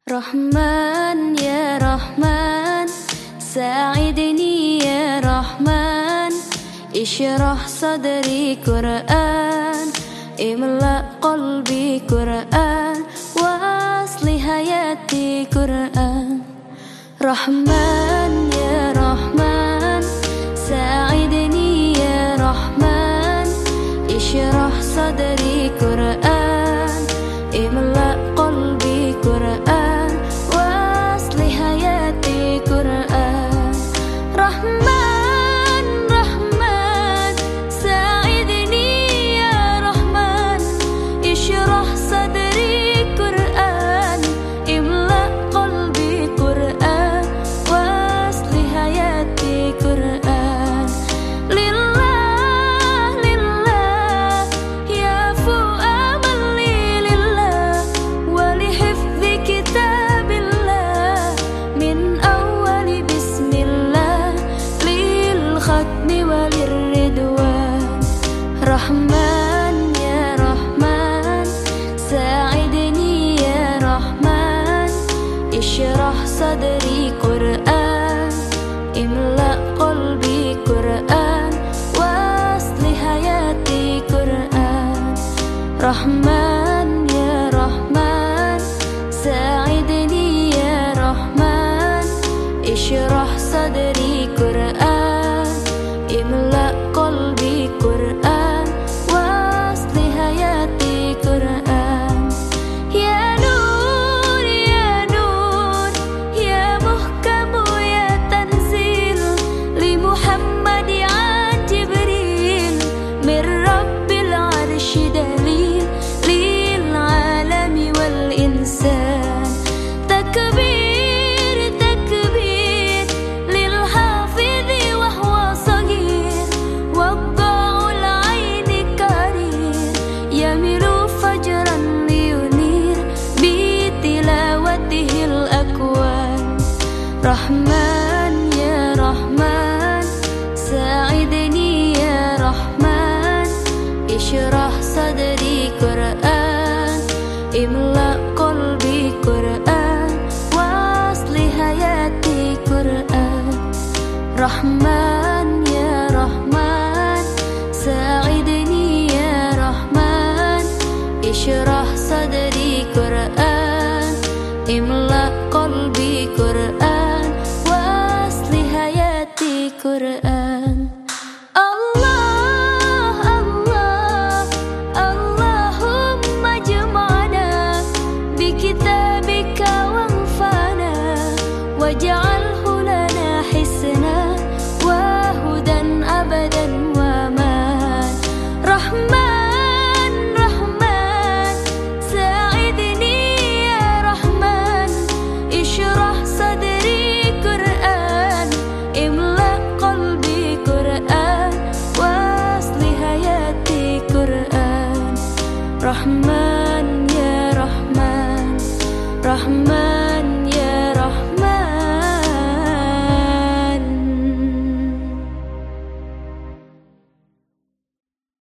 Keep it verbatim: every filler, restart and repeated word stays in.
Rahman ya Rahman, sa'idni ya Rahman, ishrah sadri Qur'an, imla qalbi Qur'an, wa asli hayati Qur'an. Rahman ya Rahman, sa'idni ya Rahman, ishrah sadri Qur'an, imla qalbi Qur'an, wa asli hayati Qur'an. Rahman, Rahman, sa'idni ya Rahman, ishrah sadri Qur'an, imla qalbi Qur'an, wa asli hayati Qur'an. Lillah, lillah, ya fu'amal lillah, wa lihifzi kitabillah, min awali bismillah, lil khatmi walir ridwan. Rahman ya Rahman, sa'idni ya Rahman, ishrah sadri Qur'an, imla qalbi Qur'an, wa asli hayati Qur'an. Rahman ya Rahman, sa'idni ya Rahman, ishrah sadri Qur'an, imla qalbi Qur'an, wa asli hayati Qur'an. Ya Nur, ya Nur, ya muhkamu ya tanzil, li Muhammad an Jibril, min Rabbil arshi dalil, lil alami wal insan. Takbir, takbir, lil hafidhi wa huwa sagir, wadda'ul aini karir, yamilu fajran liyunir, bi tilawatihil akwan. Rahman ya Rahman, sa'idni ya Rahman, ishrah sadri Qur'an, imla qalbi Qur'an, wa asli hayati Qur'an. Rahman ya Rahman, sa'idni ya Rahman, ishrah sadri Qur'an, imla qalbi Qur'an, wa asli hayati Qur'an. Allah, Allah, Allahumma jama'na bi kitabika wanfa'na, waj'alhu lana hisna wa hudan abadan wa aman. Rahman, Rahman, sa'idni ya Rahman, ishrah